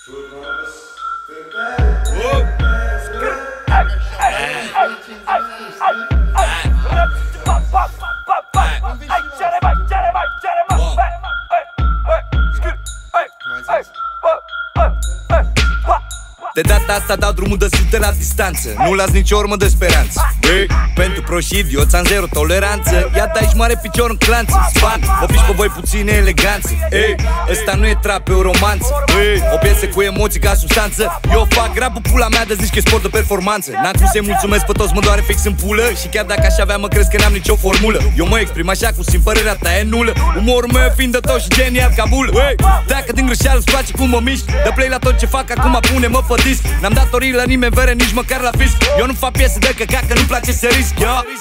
De data asta dau drumul de sute la distanță. Nu las nicio urmă de speranță. Pentru proști idioți am zero toleranță. Iată aici mare picior în clanță. Span, vă piși pe voi puține eleganță. Ăsta nu e trap, e o romanță. O piesă cu emoții ca substanță. Eu fac grabă pula mea de zici că e sport de performanță. N-am cum să-i mulțumesc pe toți, mă doare fix în pulă. Și chiar dacă aș avea, mă crezi că n-am nicio formulă. Eu mă exprim așa cum simt, părerea ta e nulă. Umorul meu e fiind de tot și genial ca bulă. Dacă din greșeală îți place cum mă mișc, dă play la tot ce fac, acum pune-mă pe disc. N-am datorii la nimeni, vere, nici măcar la fisc. Eu nu fac piese de căcat, că nu-mi place să risc.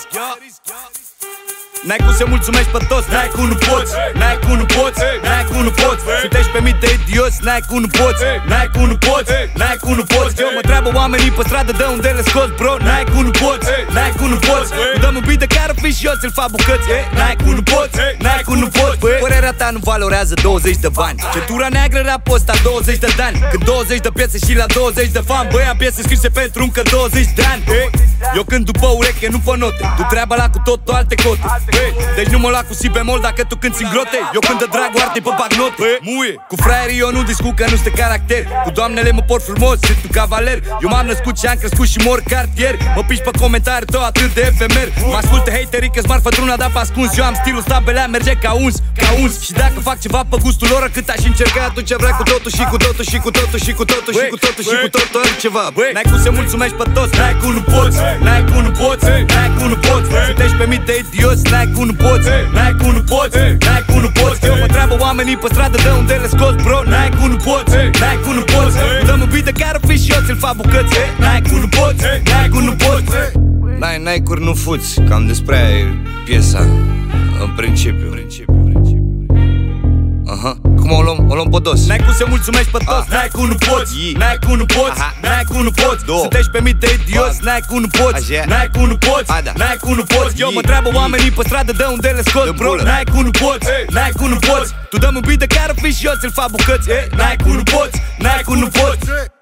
N-ai cum să mulțumești pe toți, n-ai cum, nu poți. N-ai cum, nu poți, n-ai cum, nu poți. Sutești pe mii de idioți, n-ai cum, nu poți. N-ai cum, nu poți, n-ai cum, nu poți. Eu mă treabă oamenii pe stradă de unde le scoți, bro. N-ai cum, nu poți, n-ai cum, nu poți. Nu dăm un beat de care fi și eu să-l fac bucăți. N-ai cum, nu poți, n-ai cum, nu poți. Părerea ta nu valorează 20 de bani. Centura neagră rap ăsta 20 de ani. Când 20 de piese și la 20 de fani. Băi, am piese scrise pentru încă 20 de ani. Eu când după ureche, nu pe note. Tu treaba la cu tot alte cote. Deci nu mă lua cu si bemol dacă tu cânti în grote. Eu când de drag oarte pe bagnote. Muie, cu fraierii eu nu discut că nu-s de caracter. Cu doamnele mă port frumos, sunt un cavaler. Eu m-am născut și am crescut și mor cartier. Mă piși pe comentarii tău atât de efemer. Mă ascultă haterii că-s marfă într-una, dar pe ascuns. Eu am stilul stabelea, merge ca uns, ca uns. Și dacă fac ceva pe gustul lor, cât aș încerca, atunci vrea cu totul și cu totul și cu totul și cu totul și cu totul și cu totul altceva. N-ai cum să mulțumești pe toți, n-ai cum, nu poți. N-ai cum, nu poți, n-ai cum, nu poți. Sutești pe mii de idioți, n-ai cum, nu poți. N-ai cum, nu poți, n-ai cum, nu poți. Eu mă treabă oamenii pe stradă de unde le scoți, bro. N-ai cum, nu poți, n-ai cum, nu poți. Nu dăm un beat de care fi și eu să-l fac bucăți. N-ai cum, nu poți, n-ai cum, nu poți. N-ai cur, nu fuți. Cam despre aia e piesa, în principiu. Cum o luăm pe dos. N-ai cum să mulțumești pe toți, n-ai cum, nu poți. N-ai cum, nu poți, n-ai cum, nu poți. Sutești pe mii de idioți, n-ai cum, nu poți. N-ai cum, nu poți, n-ai cum, nu poți. Eu mă treabă oamenii pe stradă de unde le scoți, bro. N-ai cum, nu poți, n-ai cum, nu poți. Tu dă-mi un beat de care fi și eu să-l fac bucăți. N-ai cum, nu poți, n-ai cum, nu poți.